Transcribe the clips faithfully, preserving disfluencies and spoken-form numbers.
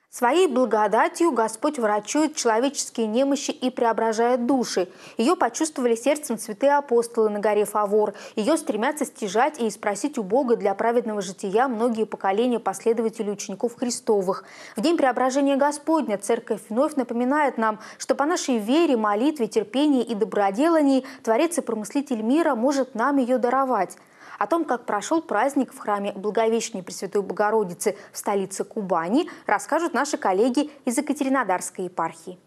Своей благодатью Господь врачует человеческие немощи и преображает души. Ее почувствовали сердцем святые апостолы на горе Фавор. Ее стремятся стяжать и спросить у Бога для праведного жития многие поколения последователей учеников Христовых. В день преображения Господня Церковь вновь напоминает нам, что по нашей вере, молитве, терпении и доброделании Творец и Промыслитель мира может нам ее даровать. О том, как прошел праздник в храме Благовещения Пресвятой Богородицы в столице Кубани, расскажут наши коллеги из Екатеринодарской епархии.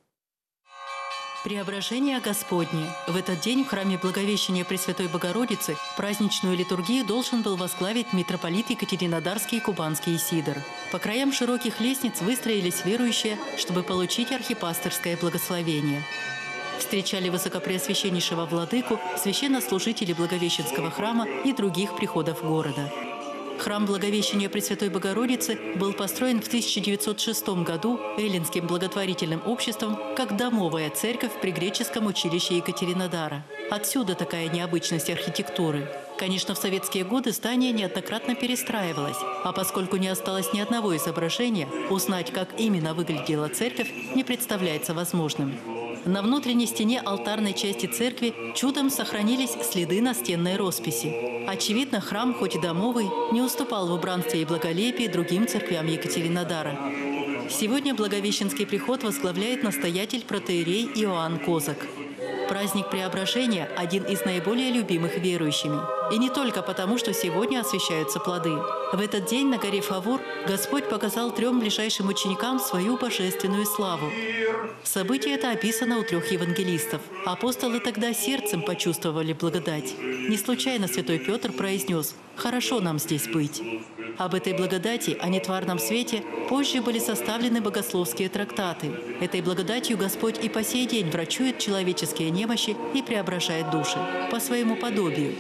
Преображение Господне. В этот день в храме Благовещения Пресвятой Богородицы праздничную литургию должен был возглавить митрополит Екатеринодарский и Кубанский Сидор. По краям широких лестниц выстроились верующие, чтобы получить архипастырское благословение. Встречали высокопреосвященнейшего владыку священнослужители Благовещенского храма и других приходов города. Храм Благовещения Пресвятой Богородицы был построен в тысяча девятьсот шестом году Эллинским благотворительным обществом как домовая церковь при греческом училище Екатеринодара. Отсюда такая необычность архитектуры. Конечно, в советские годы здание неоднократно перестраивалось, а поскольку не осталось ни одного изображения, узнать, как именно выглядела церковь, не представляется возможным. На внутренней стене алтарной части церкви чудом сохранились следы настенной росписи. Очевидно, храм, хоть и домовый, не уступал в убранстве и благолепии другим церквям Екатеринодара. Сегодня Благовещенский приход возглавляет настоятель протоиерей Иоанн Козак. Праздник Преображения – один из наиболее любимых верующими. И не только потому, что сегодня освящаются плоды. В этот день на горе Фавор Господь показал трем ближайшим ученикам свою божественную славу. Событие это описано у трех евангелистов. Апостолы тогда сердцем почувствовали благодать. Не случайно святой Петр произнес: «Хорошо нам здесь быть». Об этой благодати, о нетварном свете, позже были составлены богословские трактаты. Этой благодатью Господь и по сей день врачует человеческие немощи и преображает души по своему подобию.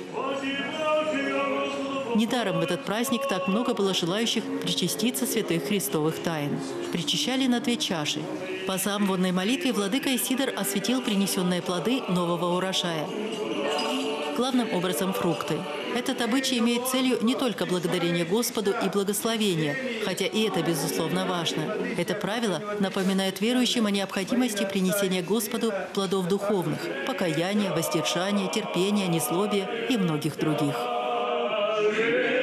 Недаром в этот праздник так много было желающих причаститься святых христовых тайн. Причащали на две чаши. По замвонной молитве владыка Исидор осветил принесенные плоды нового урожая. Главным образом фрукты. Этот обычай имеет целью не только благодарение Господу и благословение, хотя и это, безусловно, важно. Это правило напоминает верующим о необходимости принесения Господу плодов духовных – покаяния, воздержания, терпения, незлобия и многих других.